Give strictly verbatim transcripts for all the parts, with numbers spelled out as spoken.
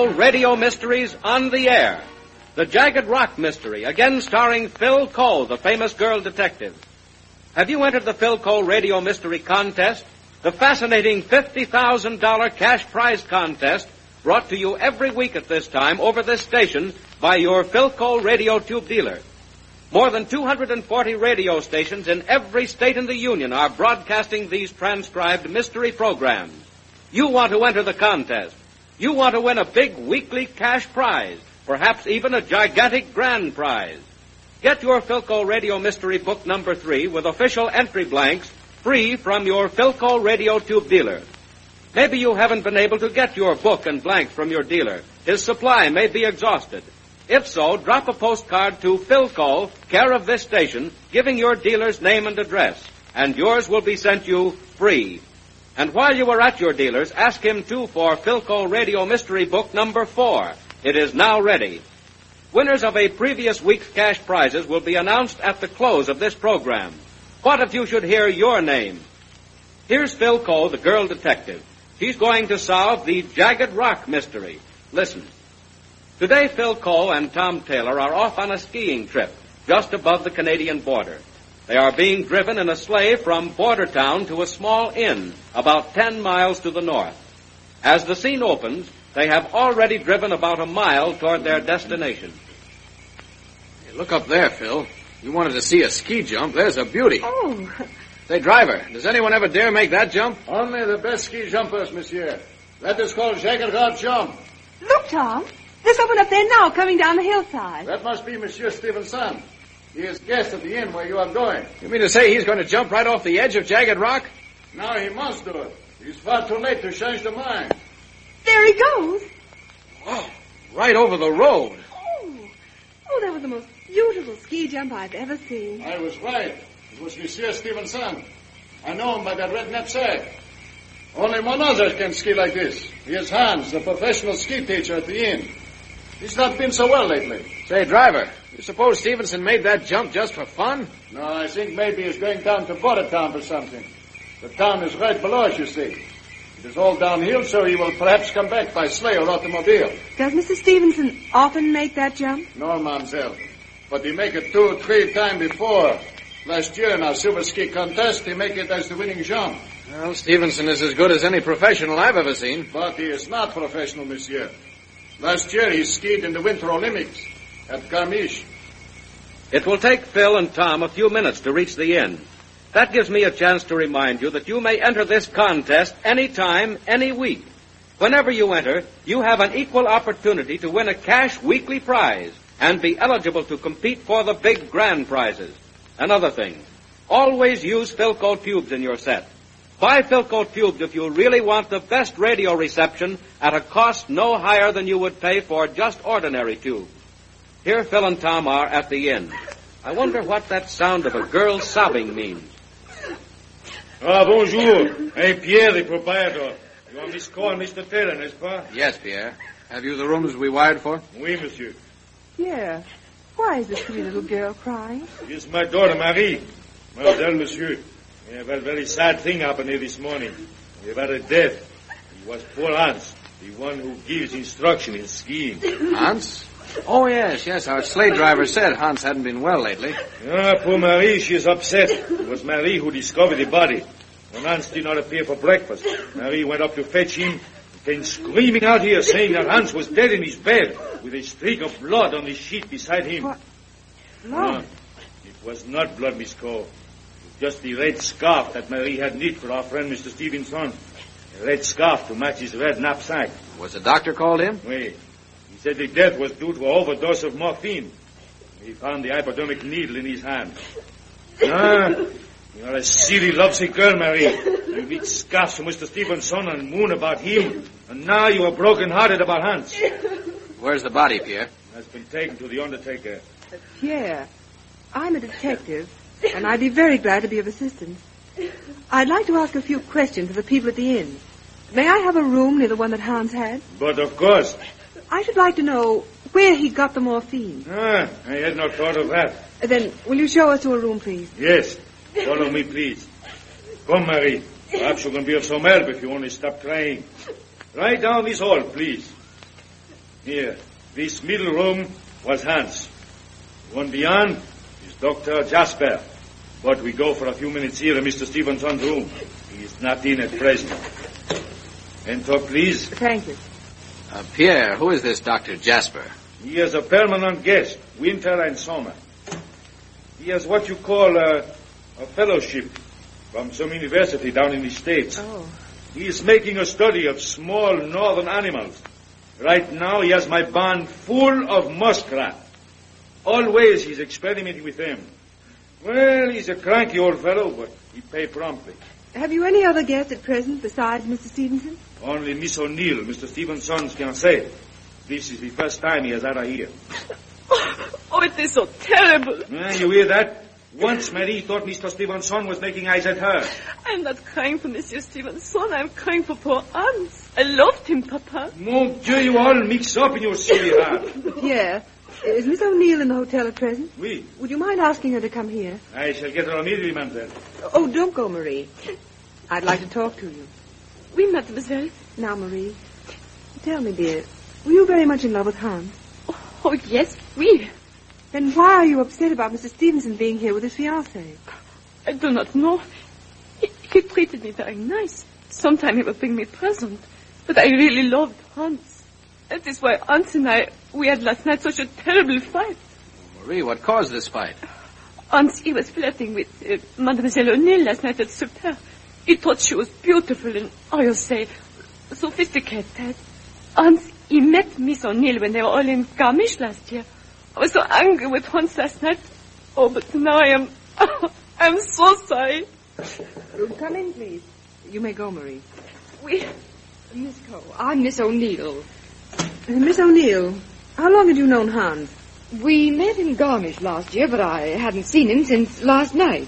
Philco Radio Mysteries on the air. The Jagged Rock Mystery, again starring Phil Cole, the famous girl detective. Have you entered the Philco Radio Mystery Contest? The fascinating fifty thousand dollars cash prize contest brought to you every week at this time over this station by your Philco radio tube dealer. More than two hundred forty radio stations in every state in the Union are broadcasting these transcribed mystery programs. You want to enter the contest. You want to win a big weekly cash prize, perhaps even a gigantic grand prize. Get your Philco Radio Mystery Book number three with official entry blanks free from your Philco radio tube dealer. Maybe you haven't been able to get your book and blanks from your dealer. His supply may be exhausted. If so, drop a postcard to Philco, care of this station, giving your dealer's name and address, and yours will be sent you free. And while you are at your dealer's, ask him, too, for Philco Radio Mystery Book number four. It is now ready. Winners of a previous week's cash prizes will be announced at the close of this program. What if you should hear your name? Here's Phil Cole, the girl detective. She's going to solve the Jagged Rock mystery. Listen. Today, Phil Cole and Tom Taylor are off on a skiing trip just above the Canadian border. They are being driven in a sleigh from border town to a small inn about ten miles to the north. As the scene opens, they have already driven about a mile toward their destination. Hey, look up there, Phil. You wanted to see a ski jump. There's a beauty. Oh. Say, driver, does anyone ever dare make that jump? Only the best ski jumpers, monsieur. That is called Jagged Rock jump. Look, Tom. There's someone up there now coming down the hillside. That must be Monsieur Stevenson. He is guest at the inn where you are going. You mean to say he's going to jump right off the edge of Jagged Rock? Now he must do it. He's far too late to change the mind. There he goes. Whoa, right over the road. Oh, oh, that was the most beautiful ski jump I've ever seen. I was right. It was Monsieur Stevenson. I know him by that red knapsack. Only one other can ski like this. He is Hans, the professional ski teacher at the inn. He's not been so well lately. Say, driver, you suppose Stevenson made that jump just for fun? No, I think maybe he's going down to border town for something. The town is right below us, you see. It is all downhill, so he will perhaps come back by sleigh or automobile. Does Mister Stevenson often make that jump? No, mademoiselle. But he make it two, three times before. Last year in our silver ski contest, he make it as the winning jump. Well, Stevenson is as good as any professional I've ever seen. But he is not professional, monsieur. Last year he skied in the Winter Olympics at Garmisch. It will take Phil and Tom a few minutes to reach the inn. That gives me a chance to remind you that you may enter this contest any time, any week. Whenever you enter, you have an equal opportunity to win a cash weekly prize and be eligible to compete for the big grand prizes. Another thing, always use Philco tubes in your set. Buy Philco tubes if you really want the best radio reception at a cost no higher than you would pay for just ordinary tubes. Here Phil and Tom are at the inn. I wonder what that sound of a girl sobbing means. Ah, bonjour. Hey, Pierre, the proprietor. You are Miss Cole and Mister Taylor, n'est-ce pas? Yes, Pierre. Have you the rooms we wired for? Oui, monsieur. Yeah. Why is this pretty little girl crying? It's my daughter, Marie. Mademoiselle, monsieur. We have had a very sad thing happen here this morning. We have had a death. It was poor Hans, the one who gives instruction in skiing. Hans? Oh, yes, yes. Our sleigh driver said Hans hadn't been well lately. Ah, poor Marie, she is upset. It was Marie who discovered the body. When Hans did not appear for breakfast, Marie went up to fetch him, and came screaming out here, saying that Hans was dead in his bed, with a streak of blood on the sheet beside him. What? Blood? No, it was not blood, Miss Cole. Just the red scarf that Marie had knit for our friend Mister Stevenson. A red scarf to match his red knapsack. Was the doctor called in? Oui. He said the death was due to an overdose of morphine. He found the hypodermic needle in his hand. Ah, you are a silly, lovesick girl, Marie. You knit scarves for Mister Stevenson and moon about him. And now you are broken-hearted about Hans. Where's the body, Pierre? Has been taken to the undertaker. Pierre, I'm a detective, and I'd be very glad to be of assistance. I'd like to ask a few questions of the people at the inn. May I have a room near the one that Hans had? But of course. I should like to know where he got the morphine. Ah, I had not thought of that. Then, will you show us to a room, please? Yes. Follow me, please. Come, Marie. Perhaps you can be of some help if you only stop crying. Right down this hall, please. Here, this middle room was Hans. The one beyond is Doctor Jasper. But we go for a few minutes here in Mister Stevenson's room. He is not in at present. Enter, please. Thank you. Uh, Pierre, who is this Doctor Jasper? He is a permanent guest, winter and summer. He has what you call a, a fellowship from some university down in the States. Oh. He is making a study of small northern animals. Right now he has my barn full of muskrat. Always he's experimenting with them. Well, he's a cranky old fellow, but he pay promptly. Have you any other guests at present besides Mister Stevenson? Only Miss O'Neill, Mister Stevenson's fiancée. This is the first time he has had her here. Oh, it is so terrible. Uh, you hear that? Once Marie thought Mister Stevenson was making eyes at her. I'm not crying for Monsieur Stevenson. I'm crying for poor Hans. I loved him, Papa. Mon Dieu, you all mix up in your silly heart. Pierre, is Miss O'Neill in the hotel at present? Oui. Would you mind asking her to come here? I shall get her immediately, mademoiselle. Oh, don't go, Marie. I'd like to talk to you. Oui, mademoiselle. Now, Marie, tell me, dear, were you very much in love with Hans? Oh, yes, oui. Then why are you upset about Mister Stevenson being here with his fiancée? I do not know. He, he treated me very nice. Sometimes he would bring me presents. But I really loved Hans. That is why Hans and I, we had last night such a terrible fight. Marie, what caused this fight? Hans, he was flirting with uh, Mademoiselle O'Neill last night at supper. He thought she was beautiful and, how you say, sophisticated. Hans, he met Miss O'Neill when they were all in Garmisch last year. I was so angry with Hans last night. Oh, but now I am... I'm so sorry. Come in, please. You may go, Marie. We... Miss Cole, I'm Miss O'Neill. Uh, Miss O'Neill, how long had you known Hans? We met in Garmisch last year, but I hadn't seen him since last night.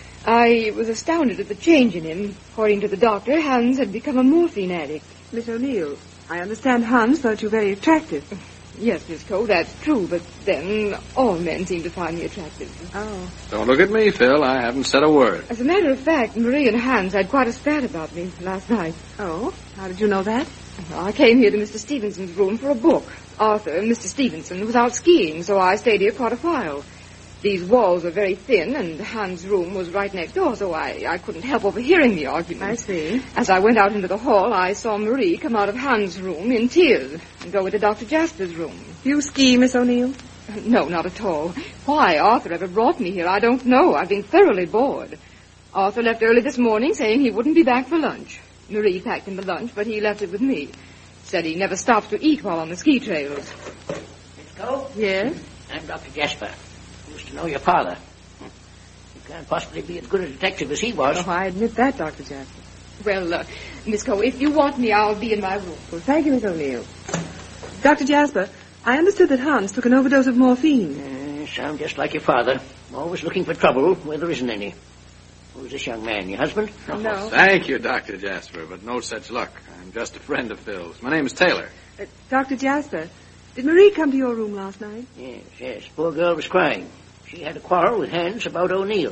I was astounded at the change in him. According to the doctor, Hans had become a morphine addict. Miss O'Neill, I understand Hans thought you very attractive. Yes, Miss Cole, that's true, but then all men seem to find me attractive. Oh. Don't look at me, Phil. I haven't said a word. As a matter of fact, Marie and Hans had quite a spat about me last night. Oh? How did you know that? I came here to Mister Stevenson's room for a book. Arthur, Mister Stevenson, was out skiing, so I stayed here quite a while. These walls were very thin, and Hans' room was right next door, so I, I couldn't help overhearing the argument. I see. As I went out into the hall, I saw Marie come out of Hans' room in tears and go into Doctor Jasper's room. You ski, Miss O'Neill? No, not at all. Why Arthur ever brought me here, I don't know. I've been thoroughly bored. Arthur left early this morning, saying he wouldn't be back for lunch. Marie packed him the lunch, but he left it with me. Said he never stops to eat while on the ski trails. Miss Cole? Yes? I'm Doctor Jasper. Used to know your father. You can't possibly be as good a detective as he was. Oh, I admit that, Doctor Jasper. Well, uh, Miss Cole, if you want me, I'll be in my room. Well, thank you, Miss O'Neill. Doctor Jasper, I understood that Hans took an overdose of morphine. Uh, sound just like your father. Always looking for trouble where there isn't any. Who's this young man, your husband? No. Thank you, Doctor Jasper, but no such luck. I'm just a friend of Phil's. My name is Taylor. Uh, Doctor Jasper, did Marie come to your room last night? Yes, yes. Poor girl was crying. She had a quarrel with Hans about O'Neill.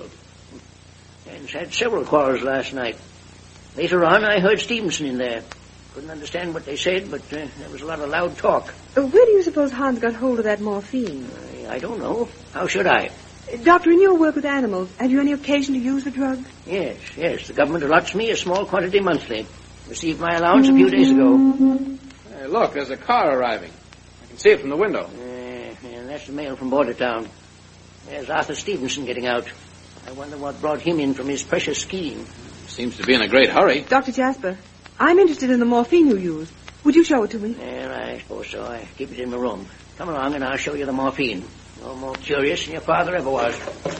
Hans had several quarrels last night. Later on, I heard Stevenson in there. Couldn't understand what they said, but uh, there was a lot of loud talk. Uh, where do you suppose Hans got hold of that morphine? I, I don't know. How should I? Uh, doctor, in your work with animals, had you any occasion to use the drug? Yes, yes. The government allots me a small quantity monthly. Received my allowance a few days ago. Hey, look, there's a car arriving. I can see it from the window. Uh, yeah, that's the mail from Bordertown. There's Arthur Stevenson getting out. I wonder what brought him in from his precious skiing. Seems to be in a great hurry. Doctor Jasper, I'm interested in the morphine you use. Would you show it to me? Well, I suppose so. I keep it in my room. Come along and I'll show you the morphine. No more curious than your father ever was.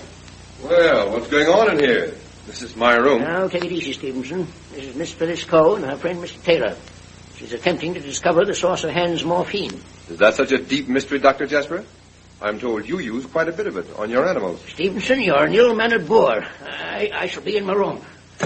Well, what's going on in here? This is my room. Now, take it easy, Stevenson. This is Miss Phyllis Coe and her friend, Mister Taylor. She's attempting to discover the source of Hans' morphine. Is that such a deep mystery, Doctor Jasper? I'm told you use quite a bit of it on your animals. Stevenson, you're an ill-mannered boor. I, I shall be in my room.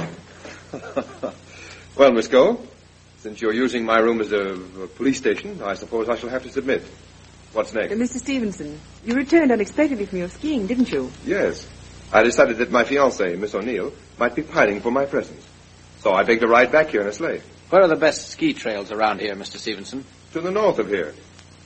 Well, Miss Coe, since you're using my room as a, a police station, I suppose I shall have to submit. What's next? Uh, Mister Stevenson, you returned unexpectedly from your skiing, didn't you? Yes. I decided that my fiancée, Miss O'Neill, might be pining for my presence. So I begged a ride back here in a sleigh. Where are the best ski trails around here, Mister Stevenson? To the north of here.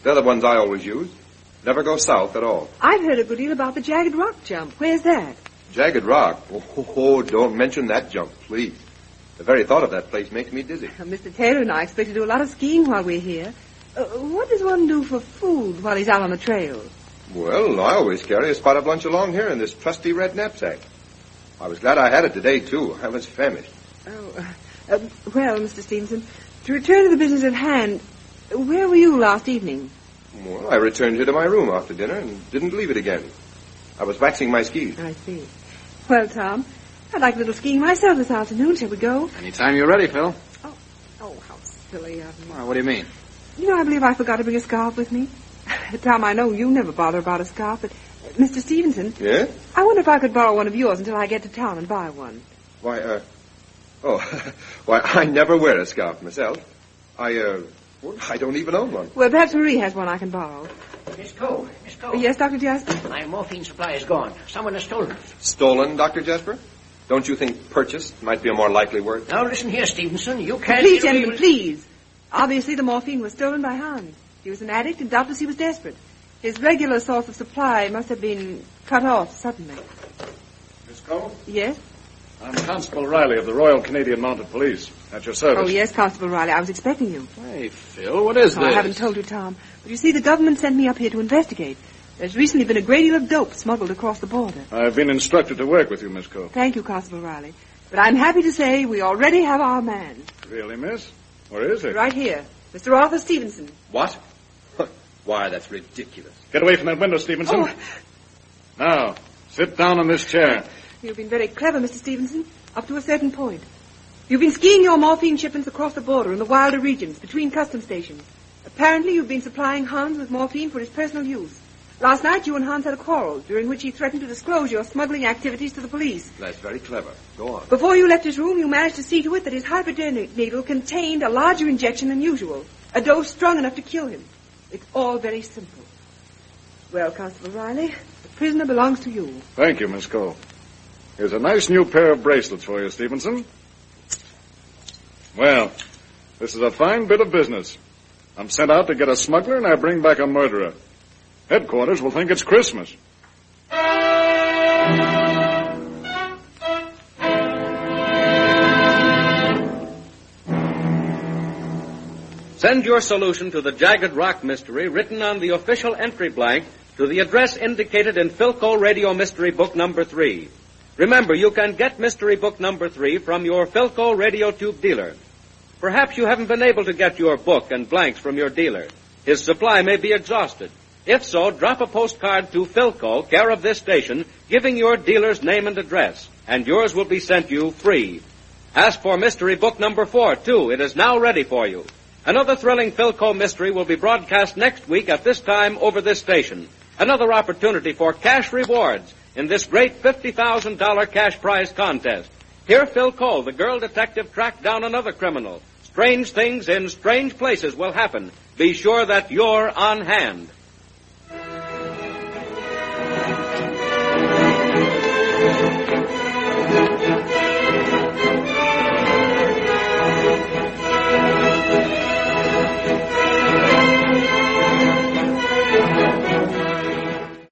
They're the ones I always use. Never go south at all. I've heard a good deal about the Jagged Rock jump. Where's that? Jagged Rock? Oh, oh, don't mention that jump, please. The very thought of that place makes me dizzy. Uh, Mister Taylor and I expect to do a lot of skiing while we're here. Uh, what does one do for food while he's out on the trail? Well, I always carry a spot of lunch along here in this trusty red knapsack. I was glad I had it today, too. I was famished. Oh, uh, uh, well, Mister Stevenson, to return to the business at hand, where were you last evening? Well, I returned here to my room after dinner and didn't leave it again. I was waxing my skis. I see. Well, Tom, I'd like a little skiing myself this afternoon. Shall we go? Anytime you're ready, Phil. Oh, oh, how silly of me. Well, what do you mean? You know, I believe I forgot to bring a scarf with me. Tom, I know you never bother about a scarf, but uh, Mister Stevenson. Yeah? I wonder if I could borrow one of yours until I get to town and buy one. Why, uh... Oh, why, I never wear a scarf myself. I, uh... Well, I don't even own one. Well, perhaps Marie has one I can borrow. Miss Cole, Miss Cole. Yes, Doctor Jasper? My morphine supply is gone. Someone has stolen it. Stolen, Doctor Jasper? Don't you think purchased might be a more likely word? Now, listen here, Stevenson. You can't... Please, gentlemen, please. Obviously, the morphine was stolen by Hans. He was an addict, and doubtless he was desperate. His regular source of supply must have been cut off suddenly. Miss Cole? Yes? I'm Constable Riley of the Royal Canadian Mounted Police. At your service. Oh, yes, Constable Riley. I was expecting you. Hey, Phil, what is Oh, this? I haven't told you, Tom. But you see, the government sent me up here to investigate. There's recently been a great deal of dope smuggled across the border. I've been instructed to work with you, Miss Cole. Thank you, Constable Riley. But I'm happy to say we already have our man. Really, miss? Where is he? Right here. Mister Arthur Stevenson. What? Why, that's ridiculous. Get away from that window, Stevenson. Oh, Now, sit down in this chair. you've been very clever, Mister Stevenson, up to a certain point. You've been skiing your morphine shipments across the border in the wilder regions between custom stations. Apparently, you've been supplying Hans with morphine for his personal use. Last night, you and Hans had a quarrel, during which he threatened to disclose your smuggling activities to the police. That's very clever. Go on. Before you left his room, you managed to see to it that his hypodermic needle contained a larger injection than usual, a dose strong enough to kill him. It's all very simple. Well, Constable Riley, the prisoner belongs to you. Thank you, Miss Cole. Here's a nice new pair of bracelets for you, Stevenson. Well, this is a fine bit of business. I'm sent out to get a smuggler, and I bring back a murderer. Headquarters will think it's Christmas. Send your solution to the Jagged Rock mystery written on the official entry blank to the address indicated in Philco Radio Mystery Book number three. Remember, you can get Mystery Book number three from your Philco Radio Tube dealer. Perhaps you haven't been able to get your book and blanks from your dealer. His supply may be exhausted. If so, drop a postcard to Philco, care of this station, giving your dealer's name and address, and yours will be sent you free. Ask for Mystery Book number four, too. It is now ready for you. Another thrilling Philco mystery will be broadcast next week at this time over this station. Another opportunity for cash rewards in this great fifty thousand dollars cash prize contest. Here Phil Cole, the girl detective, tracked down another criminal. Strange things in strange places will happen. Be sure that you're on hand.